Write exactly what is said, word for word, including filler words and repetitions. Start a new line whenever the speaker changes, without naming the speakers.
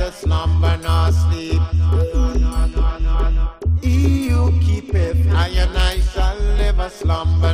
never slumber nor sleep. He who keepeth I and I shall never slumber